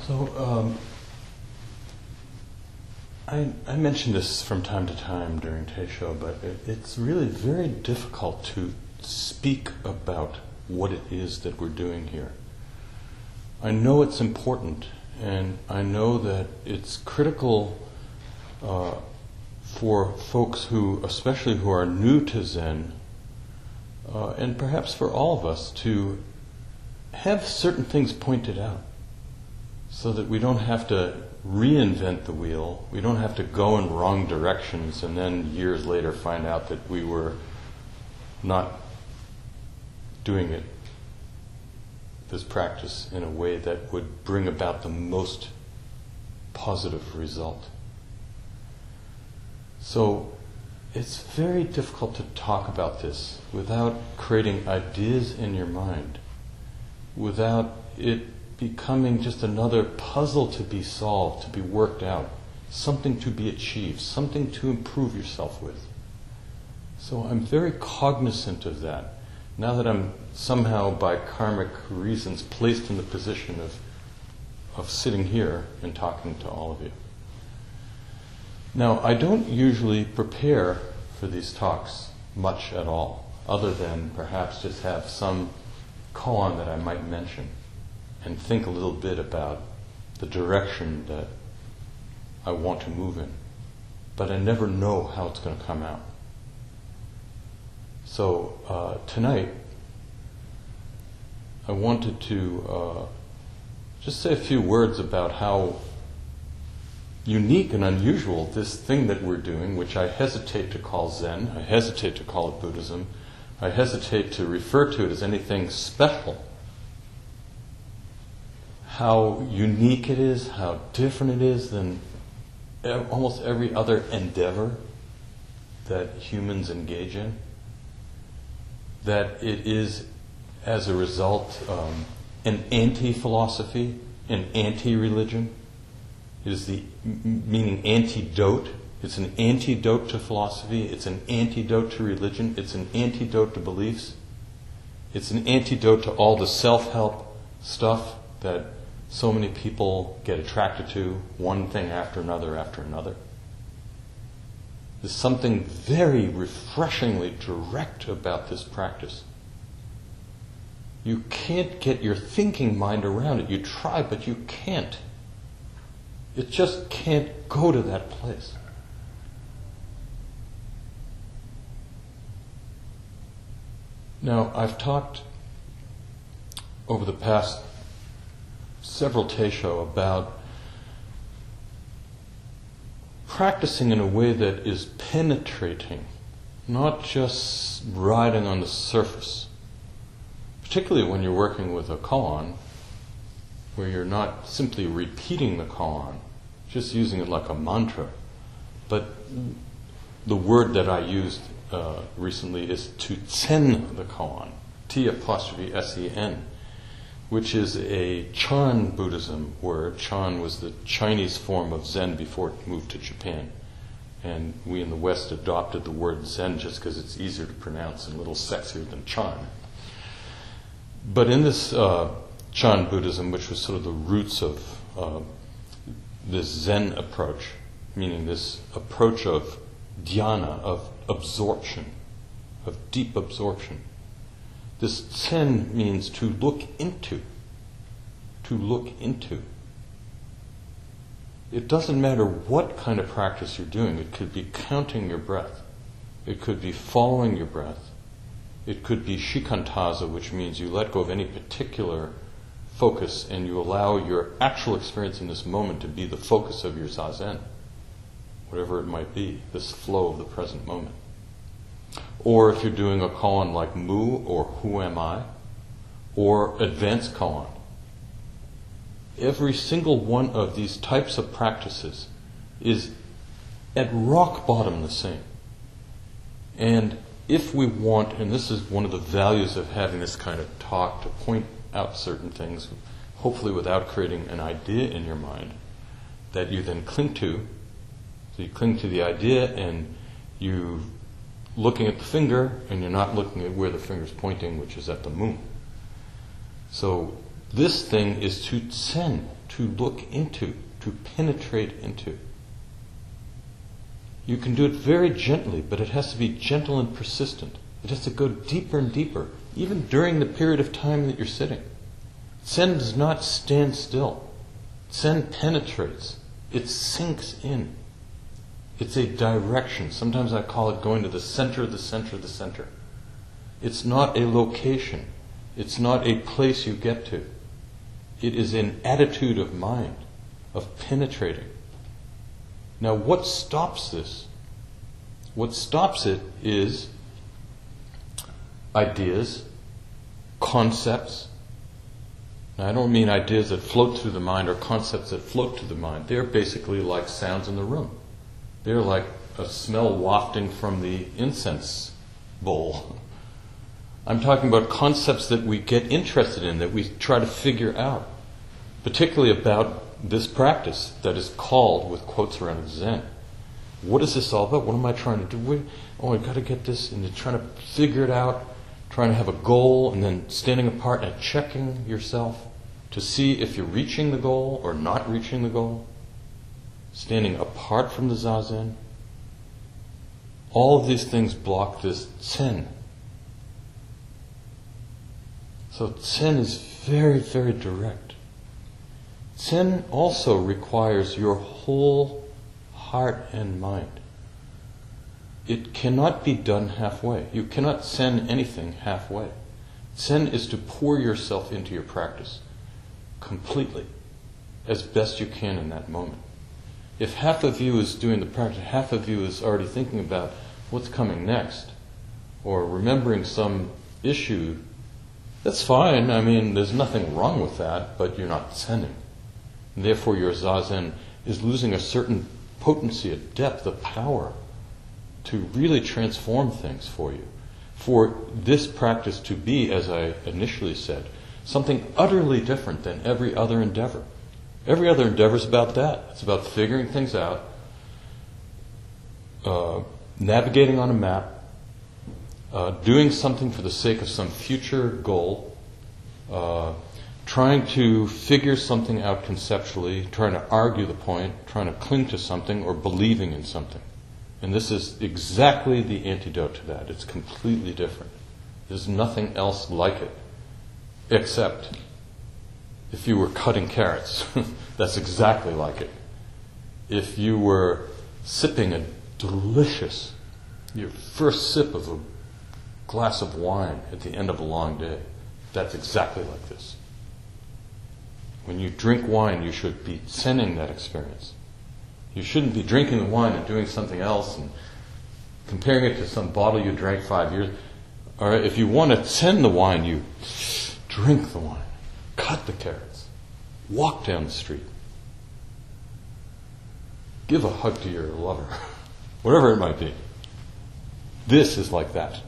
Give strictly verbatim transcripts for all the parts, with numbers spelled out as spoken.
So, um, I, I mention this from time to time during Teisho, but it, it's really very difficult to speak about what it is that we're doing here. I know it's important, and I know that it's critical uh, for folks who, especially who are new to Zen, uh, and perhaps for all of us, to have certain things pointed out so that we don't have to reinvent the wheel, we don't have to go in wrong directions and then years later find out that we were not doing it, this practice, in a way that would bring about the most positive result. So it's very difficult to talk about this without creating ideas in your mind, without it becoming just another puzzle to be solved, to be worked out, something to be achieved, something to improve yourself with. So I'm very cognizant of that, now that I'm somehow, by karmic reasons, placed in the position of, of sitting here and talking to all of you. Now, I don't usually prepare for these talks much at all, other than perhaps just have some koan that I might mention and think a little bit about the direction that I want to move in. But I never know how it's going to come out. So uh, tonight, I wanted to uh, just say a few words about how unique and unusual this thing that we're doing, which I hesitate to call Zen, I hesitate to call it Buddhism, I hesitate to refer to it as anything special. How unique it is, how different it is than almost every other endeavor that humans engage in. That it is, as a result, um, an anti-philosophy, an anti-religion. It is the m- meaning antidote. It's an antidote to philosophy. It's an antidote to religion. It's an antidote to beliefs. It's an antidote to all the self-help stuff that so many people get attracted to, one thing after another after another. There's something very refreshingly direct about this practice. You can't get your thinking mind around it. You try, but you can't. It just can't go to that place. Now, I've talked over the past several Teisho about practicing in a way that is penetrating, not just riding on the surface. Particularly when you're working with a koan, where you're not simply repeating the koan, just using it like a mantra, but the word that I used uh, recently is to tsen the koan, T apostrophe S E N, which is a Chan Buddhism word. Chan was the Chinese form of Zen before it moved to Japan. And we in the West adopted the word Zen just because it's easier to pronounce and a little sexier than Chan. But in this uh, Chan Buddhism, which was sort of the roots of uh, this Zen approach, meaning this approach of dhyana, of absorption, of deep absorption, this tsen means to look into, to look into. It doesn't matter what kind of practice you're doing. It could be counting your breath. It could be following your breath. It could be shikantaza, which means you let go of any particular focus and you allow your actual experience in this moment to be the focus of your zazen, whatever it might be, this flow of the present moment. Or if you're doing a koan like Mu or Who Am I, or advanced koan, every single one of these types of practices is at rock bottom the same. And if we want, and this is one of the values of having this kind of talk, to point out certain things, hopefully without creating an idea in your mind that you then cling to. So you cling to the idea and you looking at the finger and you're not looking at where the finger's pointing, which is at the moon. So this thing is to tsen, to look into, to penetrate into. You can do it very gently, but it has to be gentle and persistent. It has to go deeper and deeper, even during the period of time that you're sitting. Zen does not stand still. Zen penetrates. It sinks in. It's a direction. Sometimes I call it going to the center of the center of the center. It's not a location. It's not a place you get to. It is an attitude of mind, of penetrating. Now, what stops this? What stops it is ideas, concepts. Now, I don't mean ideas that float through the mind or concepts that float through the mind. They're basically like sounds in the room. They're like a smell wafting from the incense bowl. I'm talking about concepts that we get interested in, that we try to figure out, particularly about this practice that is called, with quotes around, Zen. What is this all about? What am I trying to do? Oh, I've got to get this, and you're trying to figure it out, trying to have a goal, and then standing apart and checking yourself to see if you're reaching the goal or not reaching the goal. Standing apart from the Zazen. All of these things block this Zen. So Zen is very, very direct. Zen also requires your whole heart and mind. It cannot be done halfway. You cannot Zen anything halfway. Zen is to pour yourself into your practice completely, as best you can in that moment. If half of you is doing the practice, half of you is already thinking about what's coming next, or remembering some issue, that's fine. I mean, there's nothing wrong with that, but you're not Zening. And therefore, your Zazen is losing a certain potency, a depth, a power to really transform things for you. For this practice to be, as I initially said, something utterly different than every other endeavor. Every other endeavor is about that. It's about figuring things out, uh, navigating on a map, uh, doing something for the sake of some future goal, uh, trying to figure something out conceptually, trying to argue the point, trying to cling to something, or believing in something. And this is exactly the antidote to that. It's completely different. There's nothing else like it, except if you were cutting carrots. That's exactly like it. If you were sipping a delicious, your first sip of a glass of wine at the end of a long day, that's exactly like this. When you drink wine, you should be sending that experience. You shouldn't be drinking the wine and doing something else and comparing it to some bottle you drank five years. Or if you want to send the wine, you drink the wine, cut the carrots, walk down the street, give a hug to your lover, whatever it might be. This is like that.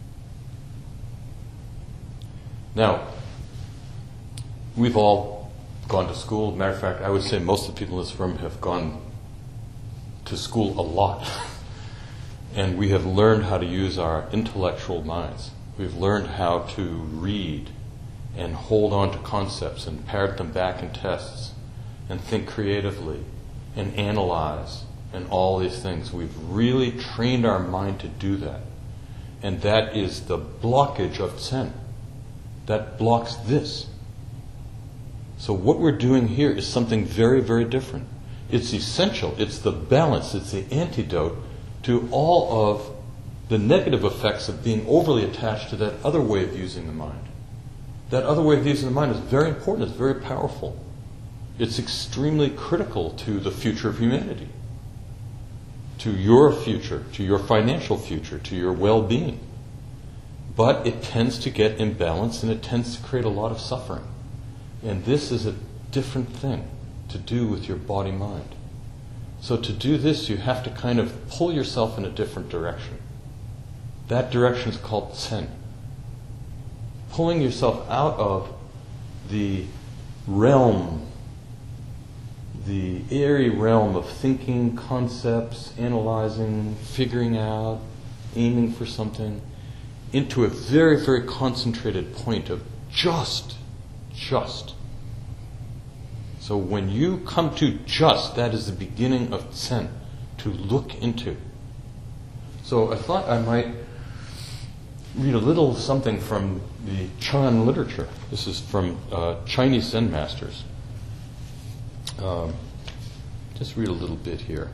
Now, we've all gone to school. Matter of fact, I would say most of the people in this room have gone to school a lot. And we have learned how to use our intellectual minds. We've learned how to read and hold on to concepts and parrot them back in tests and think creatively and analyze and all these things. We've really trained our mind to do that. And that is the blockage of Zen. That blocks this. So what we're doing here is something very, very different. It's essential. It's the balance. It's the antidote to all of the negative effects of being overly attached to that other way of using the mind. That other way of using the mind is very important. It's very powerful. It's extremely critical to the future of humanity, to your future, to your financial future, to your well-being. But it tends to get imbalanced and it tends to create a lot of suffering. And this is a different thing to do with your body-mind. So to do this, you have to kind of pull yourself in a different direction. That direction is called Zen. Pulling yourself out of the realm, the airy realm of thinking, concepts, analyzing, figuring out, aiming for something, into a very, very concentrated point of just, just So when you come to just, that is the beginning of Zen, to look into. So I thought I might read a little something from the Chan literature. This is from uh, Chinese Zen masters. Um, just read a little bit here.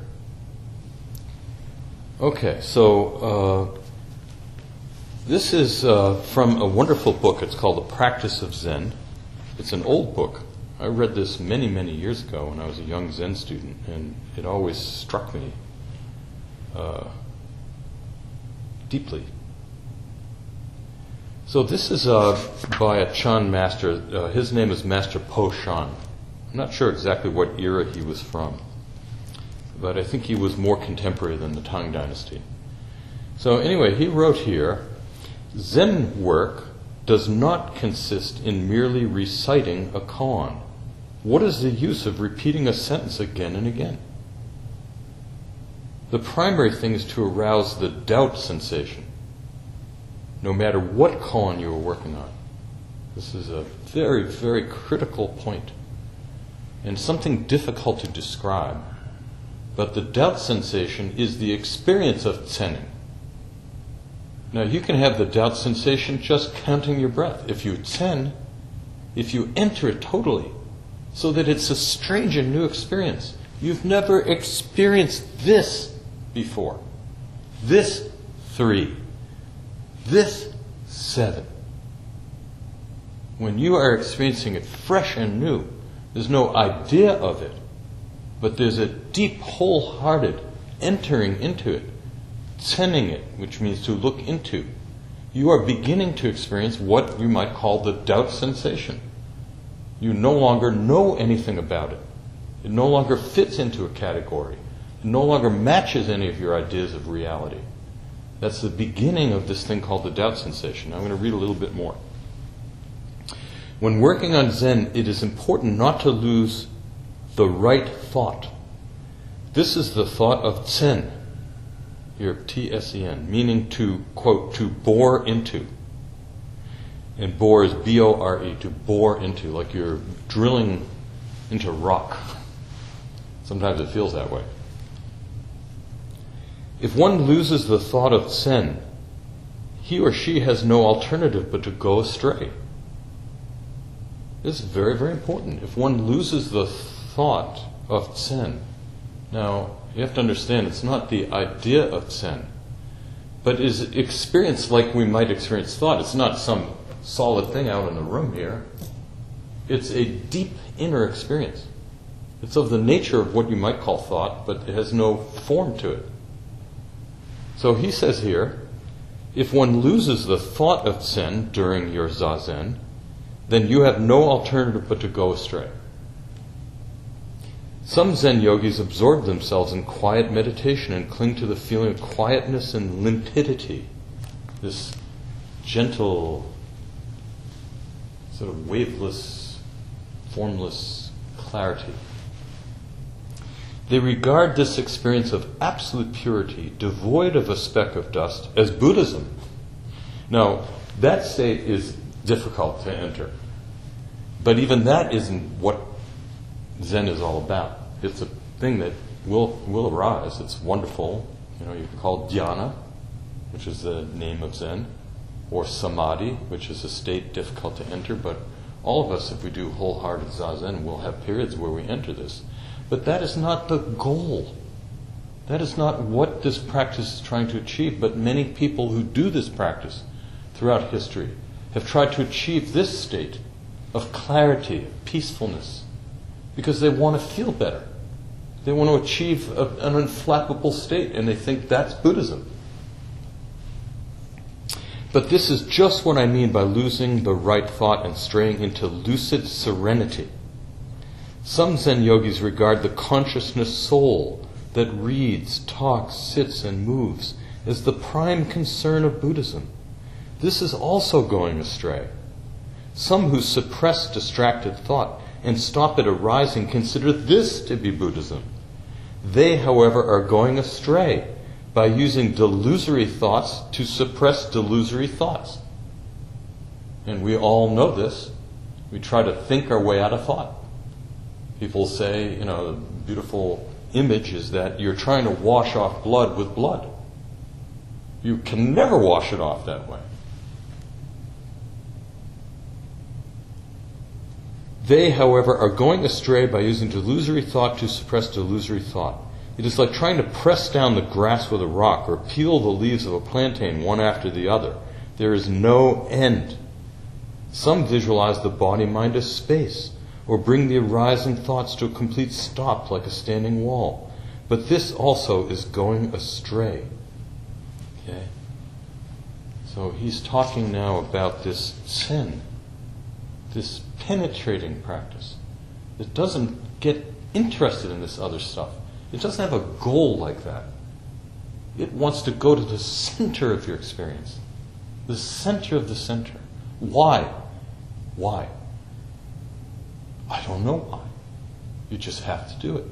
Okay, so uh, this is uh, from a wonderful book. It's called The Practice of Zen. It's an old book. I read this many, many years ago when I was a young Zen student, and it always struck me uh, deeply. So this is uh, by a Chan master. Uh, his name is Master Po Shan. I'm not sure exactly what era he was from, but I think he was more contemporary than the Tang Dynasty. So anyway, he wrote here, Zen work does not consist in merely reciting a koan. What is the use of repeating a sentence again and again? The primary thing is to arouse the doubt sensation, no matter what koan you are working on. This is a very, very critical point, and something difficult to describe. But the doubt sensation is the experience of tsening. Now, you can have the doubt sensation just counting your breath. If you tsen, if you enter it totally, so that it's a strange and new experience. You've never experienced this before. This three. This seven. When you are experiencing it fresh and new, there's no idea of it, but there's a deep, wholehearted entering into it, tsening it, which means to look into. You are beginning to experience what you might call the doubt sensation. You no longer know anything about it. It no longer fits into a category. It no longer matches any of your ideas of reality. That's the beginning of this thing called the doubt sensation. I'm going to read a little bit more. When working on Zen, it is important not to lose the right thought. This is the thought of tsen, here T S E N, meaning to, quote, to bore into. And bore is B O R E, to bore into, like you're drilling into rock. Sometimes it feels that way. If one loses the thought of tsen, he or she has no alternative but to go astray. This is very, very important. If one loses the thought of tsen, now you have to understand it's not the idea of tsen, but is experienced like we might experience thought. It's not some solid thing out in the room here. It's a deep inner experience. It's of the nature of what you might call thought, but it has no form to it. So he says here, if one loses the thought of tsen during your zazen, then you have no alternative but to go astray. Some Zen yogis absorb themselves in quiet meditation and cling to the feeling of quietness and limpidity, this gentle, sort of waveless, formless clarity. They regard this experience of absolute purity, devoid of a speck of dust, as Buddhism. Now, that state is difficult to enter. But even that isn't what Zen is all about. It's a thing that will will arise. It's wonderful. You know, you can call it dhyana, which is the name of Zen, or samadhi, which is a state difficult to enter. But all of us, if we do wholehearted zazen, will have periods where we enter this. But that is not the goal. That is not what this practice is trying to achieve. But many people who do this practice throughout history have tried to achieve this state of clarity, of peacefulness, because they want to feel better. They want to achieve a, an unflappable state, and they think that's Buddhism. But this is just what I mean by losing the right thought and straying into lucid serenity. Some Zen yogis regard the consciousness soul that reads, talks, sits, and moves as the prime concern of Buddhism. This is also going astray. Some who suppress distracted thought and stop it arising consider this to be Buddhism. They, however, are going astray by using delusory thoughts to suppress delusory thoughts. And we all know this. We try to think our way out of thought. People say, you know, the beautiful image is that you're trying to wash off blood with blood. You can never wash it off that way. They, however, are going astray by using delusory thought to suppress delusory thought. It is like trying to press down the grass with a rock or peel the leaves of a plantain one after the other. There is no end. Some visualize the body-mind as space, or bring the arising thoughts to a complete stop like a standing wall. But this also is going astray. Okay? So he's talking now about this sin, this penetrating practice that doesn't get interested in this other stuff. It doesn't have a goal like that. It wants to go to the center of your experience, the center of the center. Why? Why? I don't know why. You just have to do it.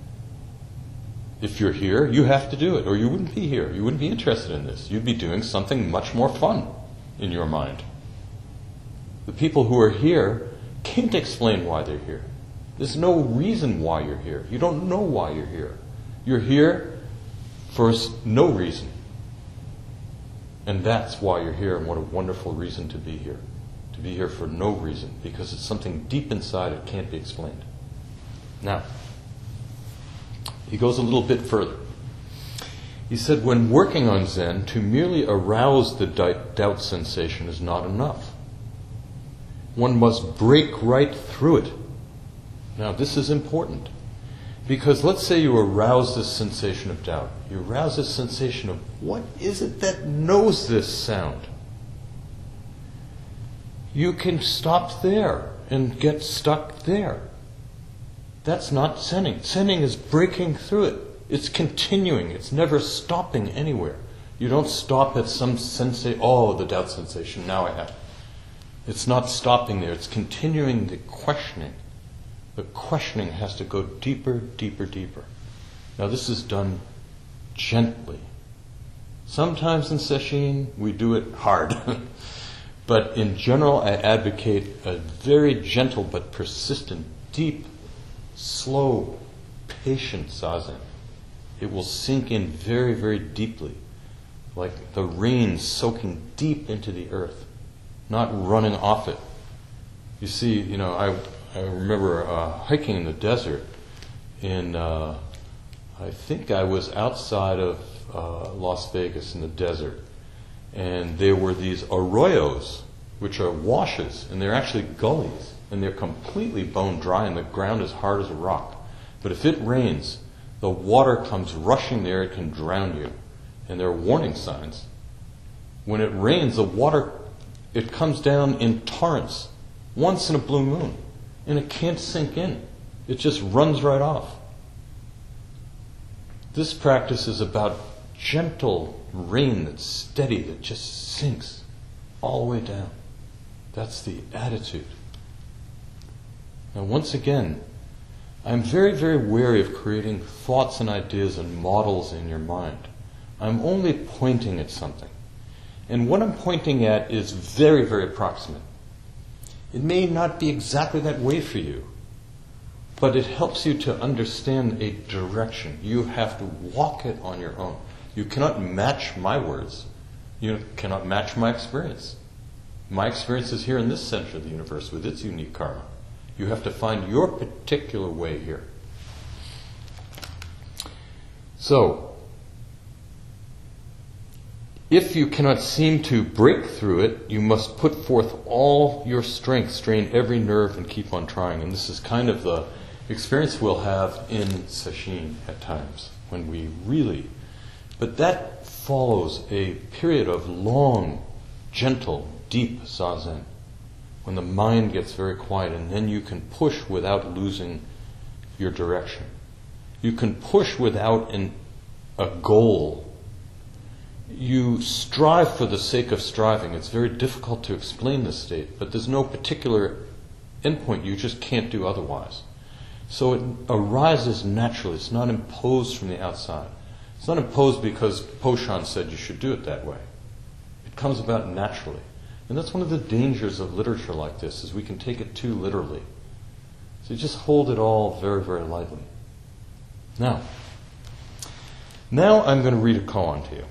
If you're here, you have to do it, or you wouldn't be here. You wouldn't be interested in this. You'd be doing something much more fun in your mind. The people who are here can't explain why they're here. There's no reason why you're here. You don't know why you're here. You're here for no reason. And that's why you're here, and what a wonderful reason to be here. To be here for no reason, because it's something deep inside it can't be explained. Now, he goes a little bit further. He said, when working on Zen, to merely arouse the doubt sensation is not enough. One must break right through it. Now, this is important, because let's say you arouse this sensation of doubt. You arouse this sensation of, what is it that knows this sound? You can stop there and get stuck there. That's not Zenning. Zenning is breaking through it. It's continuing. It's never stopping anywhere. You don't stop at some sensation, oh, the doubt sensation, now I have it. It's not stopping there. It's continuing the questioning. The questioning has to go deeper, deeper, deeper. Now this is done gently. Sometimes in sesshin we do it hard. But in general, I advocate a very gentle but persistent, deep, slow, patient zazen. It will sink in very, very deeply, like the rain soaking deep into the earth, not running off it. You see, you know, I, I remember uh, hiking in the desert in, uh, I think I was outside of uh, Las Vegas in the desert. And there were these arroyos, which are washes, and they're actually gullies, and they're completely bone dry, and the ground is hard as a rock. But if it rains, the water comes rushing there, it can drown you. And there are warning signs. When it rains, the water, it comes down in torrents, once in a blue moon, and it can't sink in. It just runs right off. This practice is about gentle rain that's steady, that just sinks all the way down. That's the attitude. Now, once again, I'm very, very wary of creating thoughts and ideas and models in your mind. I'm only pointing at something. And what I'm pointing at is very, very approximate. It may not be exactly that way for you, but it helps you to understand a direction. You have to walk it on your own. You cannot match my words. You cannot match my experience. My experience is here in this center of the universe with its unique karma. You have to find your particular way here. So, if you cannot seem to break through it, you must put forth all your strength, strain every nerve, and keep on trying. And this is kind of the experience we'll have in sesshin at times, when we really... But that follows a period of long, gentle, deep zazen, when the mind gets very quiet, and then you can push without losing your direction. You can push without an, a goal. You strive for the sake of striving. It's very difficult to explain this state, but there's no particular endpoint. You just can't do otherwise. So it arises naturally. It's not imposed from the outside. It's not imposed because Poshan said you should do it that way. It comes about naturally. And that's one of the dangers of literature like this, is we can take it too literally. So you just hold it all very, very lightly. Now, now I'm going to read a koan to you.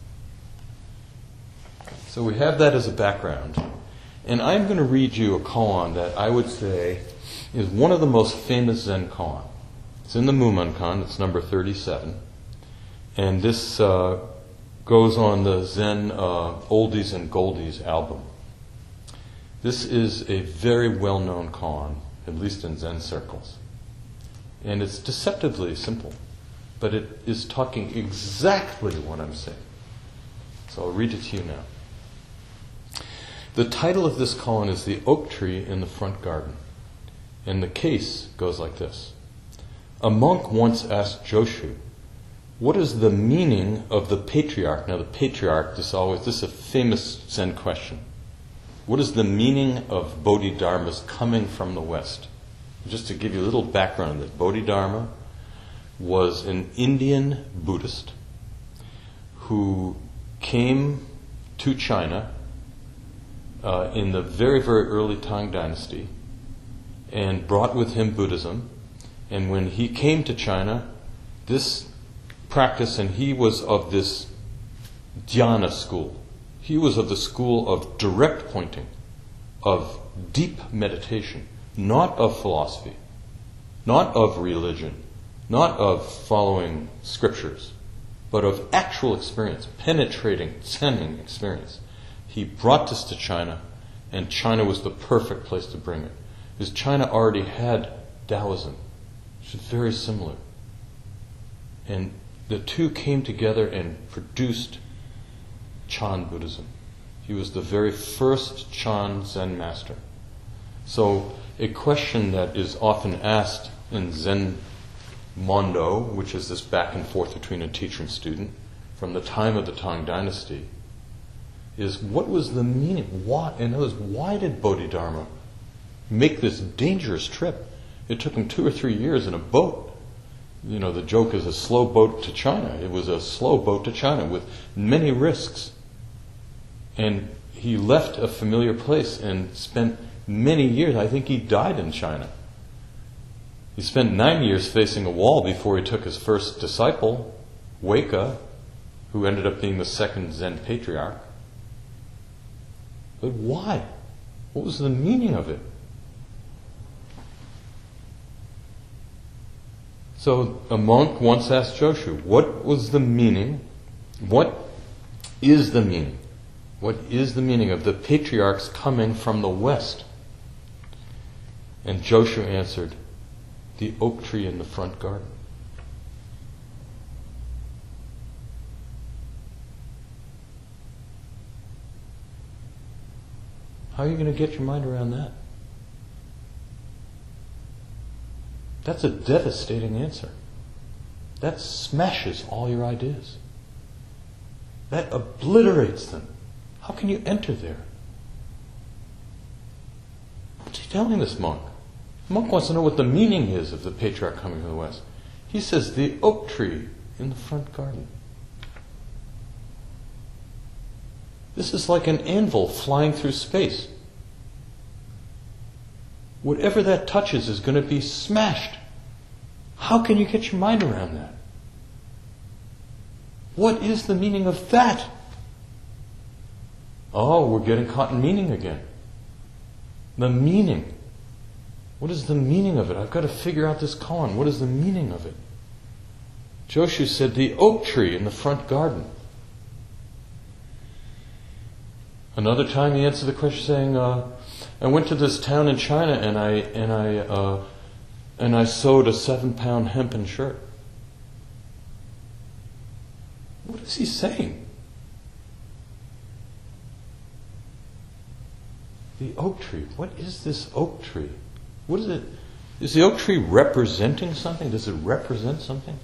So we have that as a background. And I'm going to read you a koan that I would say is one of the most famous Zen koan. It's in the Mumonkan, it's number thirty-seven. And this uh, goes on the Zen uh, Oldies and Goldies album. This is a very well-known koan, at least in Zen circles. And it's deceptively simple, but it is talking exactly what I'm saying. So I'll read it to you now. The title of this koan is The Oak Tree in the Front Garden. And the case goes like this. A monk once asked Joshu, what is the meaning of the patriarch? Now the patriarch, this, always, this is a famous Zen question. What is the meaning of Bodhidharmas coming from the West? Just to give you a little background on this, Bodhidharma was an Indian Buddhist who came to China uh, in the very, very early Tang Dynasty and brought with him Buddhism. And when he came to China, this practice, and he was of this dhyana school. He was of the school of direct pointing, of deep meditation, not of philosophy, not of religion, not of following scriptures, but of actual experience, penetrating, sending experience. He brought this to China, and China was the perfect place to bring it. Because China already had Taoism, which is very similar. And the two came together and produced Chan Buddhism. He was the very first Chan Zen master. So a question that is often asked in Zen Mondo, which is this back and forth between a teacher and student, from the time of the Tang Dynasty, is what was the meaning? Why, in other words, why did Bodhidharma make this dangerous trip? It took him two or three years in a boat. You know, the joke is a slow boat to China. It was a slow boat to China with many risks. And he left a familiar place and spent many years. I think he died in China. He spent nine years facing a wall before he took his first disciple, Huike, who ended up being the second Zen patriarch. But why? What was the meaning of it? So a monk once asked Joshu, what was the meaning, what is the meaning, what is the meaning of the patriarchs coming from the West? And Joshu answered, the oak tree in the front garden. How are you going to get your mind around that? That's a devastating answer. That smashes all your ideas. That obliterates them. How can you enter there? What's he telling this monk? The monk wants to know what the meaning is of the patriarch coming from the West. He says, the oak tree in the front garden. This is like an anvil flying through space. Whatever that touches is going to be smashed. How can you get your mind around that? What is the meaning of that? Oh, we're getting caught in meaning again. The meaning. What is the meaning of it? I've got to figure out this koan. What is the meaning of it? Joshu said, the oak tree in the front garden. Another time he answered the question saying, uh, I went to this town in China and I and I uh, and I sewed a seven-pound hempen shirt. What is he saying? The oak tree. What is this oak tree? What is it? Is the oak tree representing something? Does it represent something?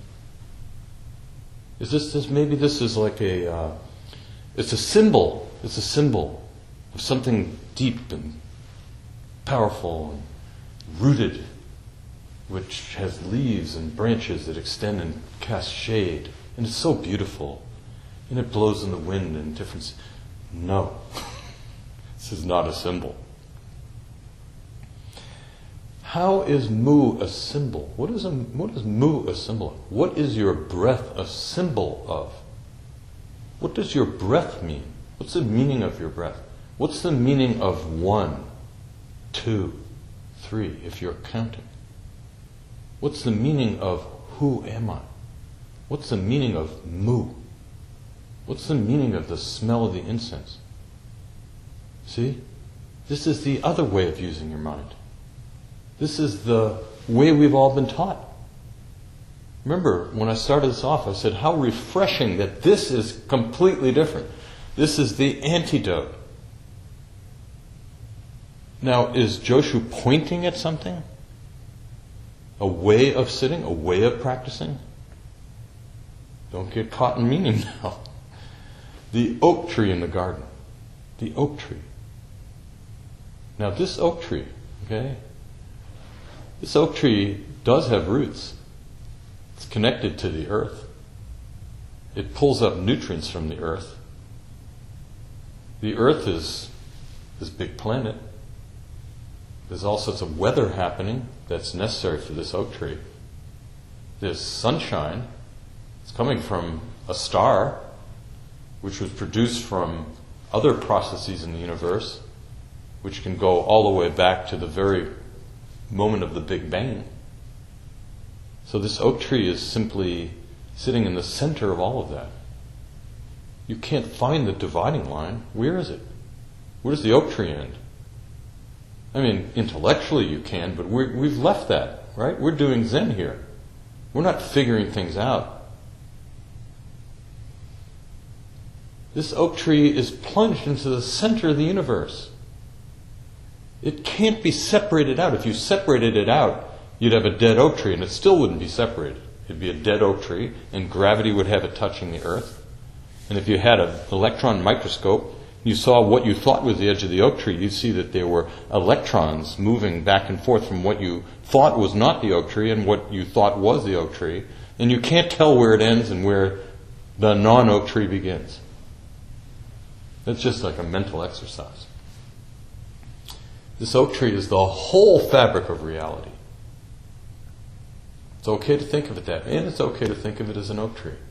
Is this, this maybe this is like a uh, it's a symbol. It's a symbol of something deep and powerful and rooted, which has leaves and branches that extend and cast shade. And it's so beautiful. And it blows in the wind and different... No. This is not a symbol. How is mu a symbol? What is, a, what is mu a symbol of? What is your breath a symbol of? What does your breath mean? What's the meaning of your breath? What's the meaning of one, two, three, if you're counting? What's the meaning of who am I? What's the meaning of mu? What's the meaning of the smell of the incense? See? This is the other way of using your mind. This is the way we've all been taught. Remember, when I started this off, I said how refreshing that this is completely different. This is the antidote. Now, is Joshu pointing at something? A way of sitting? A way of practicing? Don't get caught in meaning now. The oak tree in the garden. The oak tree. Now, this oak tree, okay? This oak tree does have roots. It's connected to the earth. It pulls up nutrients from the earth. The earth is this big planet. There's all sorts of weather happening that's necessary for this oak tree. There's sunshine. It's coming from a star, which was produced from other processes in the universe, which can go all the way back to the very moment of the Big Bang. So this oak tree is simply sitting in the center of all of that. You can't find the dividing line. Where is it? Where does the oak tree end? I mean, intellectually you can, but we're, we've left that, right? We're doing Zen here. We're not figuring things out. This oak tree is plunged into the center of the universe. It can't be separated out. If you separated it out, you'd have a dead oak tree, and it still wouldn't be separated. It'd be a dead oak tree, and gravity would have it touching the earth. And if you had an electron microscope, you saw what you thought was the edge of the oak tree, you'd see that there were electrons moving back and forth from what you thought was not the oak tree and what you thought was the oak tree. And you can't tell where it ends and where the non-oak tree begins. That's just like a mental exercise. This oak tree is the whole fabric of reality. It's okay to think of it that way, and it's okay to think of it as an oak tree.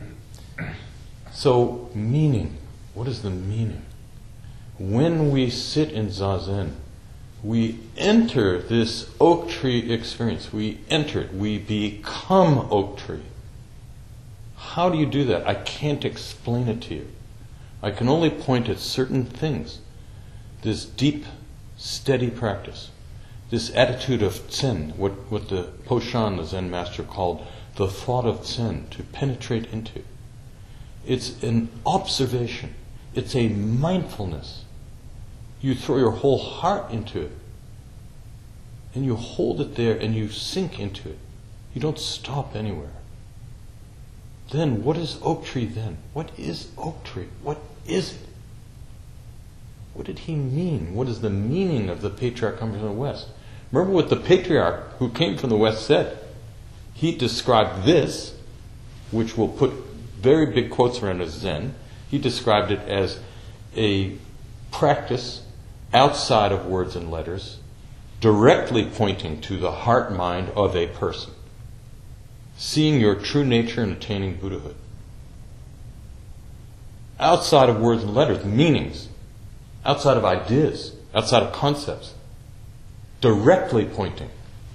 So, meaning. What is the meaning? When we sit in Zazen, we enter this oak tree experience. We enter it. We become oak tree. How do you do that? I can't explain it to you. I can only point at certain things. This deep, steady practice. This attitude of Zen, what, what the Poshan, the Zen master, called the thought of Zen, to penetrate into. It's an observation. It's a mindfulness. You throw your whole heart into it. And you hold it there and you sink into it. You don't stop anywhere. Then what is oak tree then? What is oak tree? What is it? What did he mean? What is the meaning of the patriarch coming from the West? Remember what the patriarch who came from the West said. He described this, which we'll put very big quotes around as Zen. He described it as a practice outside of words and letters, directly pointing to the heart-mind of a person. Seeing your true nature and attaining Buddhahood. Outside of words and letters, meanings. Outside of ideas. Outside of concepts. Directly pointing.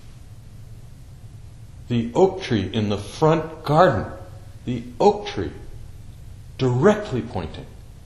The oak tree in the front garden. The oak tree. Directly pointing.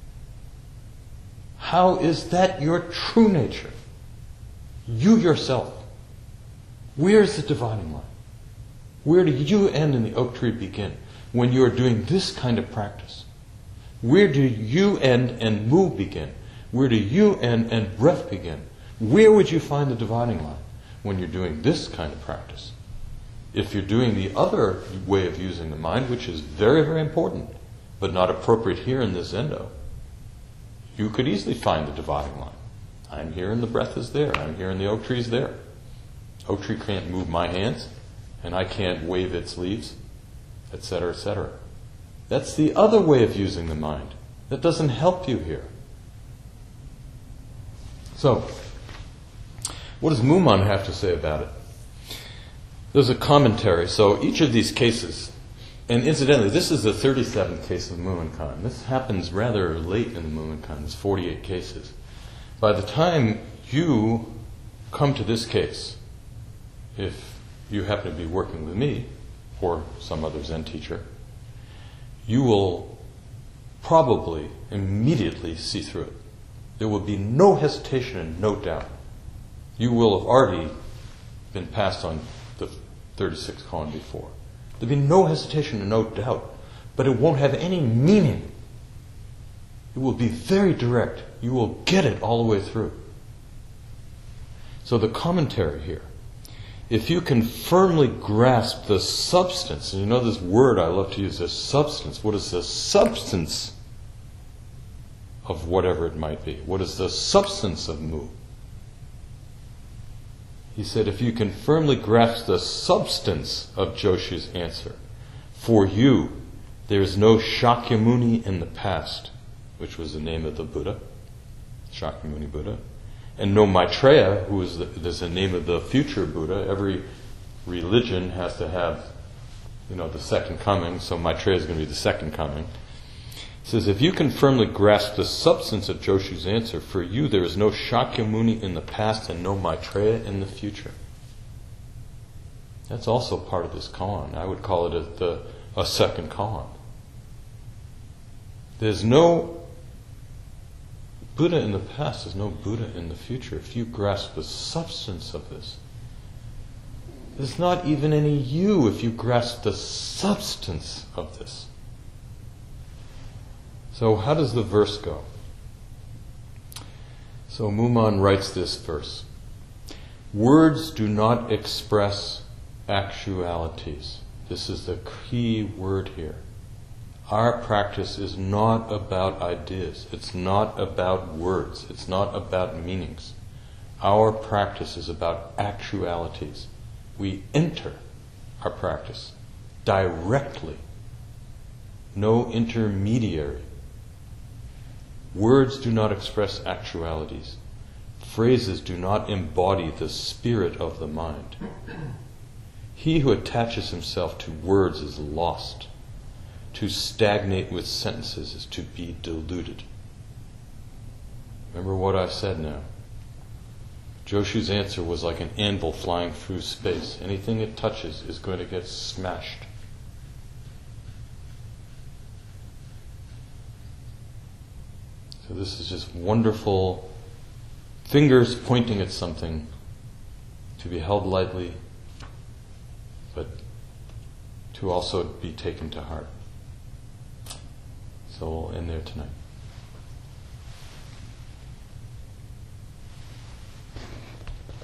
How is that your true nature? You yourself. Where's the dividing line? Where do you end and the oak tree begin when you are doing this kind of practice? Where do you end and mu begin? Where do you end and breath begin? Where would you find the dividing line when you're doing this kind of practice? If you're doing the other way of using the mind, which is very, very important, but not appropriate here in this Zendo, you could easily find the dividing line. I'm here and the breath is there. I'm here and the oak tree is there. Oak tree can't move my hands, and I can't wave its leaves, et cetera, et cetera. That's the other way of using the mind. That doesn't help you here. So, What does Muman have to say about it? There's a commentary. So each of these cases, and incidentally, this is the thirty-seventh case of Mumonkan. This happens rather late in the Mumonkan. It's forty-eight cases. By the time you come to this case, if you happen to be working with me or some other Zen teacher, you will probably immediately see through it. There will be no hesitation and no doubt. You will have already been passed on the thirty-sixth koan before. There'll be no hesitation and no doubt, but it won't have any meaning. It will be very direct. You will get it all the way through. So the commentary here, if you can firmly grasp the substance, and you know this word I love to use, this substance. What is the substance of whatever it might be? What is the substance of Mu? He said, if you can firmly grasp the substance of Joshu's answer, for you, there is no Shakyamuni in the past, which was the name of the Buddha, Shakyamuni Buddha, and no Maitreya, who is the, is the name of the future Buddha. Every religion has to have, you know, the second coming, so Maitreya is going to be the second coming. He says, if you can firmly grasp the substance of Joshu's answer, for you there is no Shakyamuni in the past and no Maitreya in the future. That's also part of this koan. I would call it a, the, a second koan. There's no Buddha in the past, there's no Buddha in the future. If you grasp the substance of this, there's not even any you if you grasp the substance of this. So how does the verse go? So Muman writes this verse. Words do not express actualities. This is the key word here. Our practice is not about ideas. It's not about words. It's not about meanings. Our practice is about actualities. We enter our practice directly. No intermediary. Words do not express actualities. Phrases do not embody the spirit of the mind. He who attaches himself to words is lost. To stagnate with sentences is to be deluded. Remember what I said now. Joshu's answer was like an anvil flying through space. Anything it touches is going to get smashed. So this is just wonderful fingers pointing at something to be held lightly, but to also be taken to heart. So we'll end there tonight.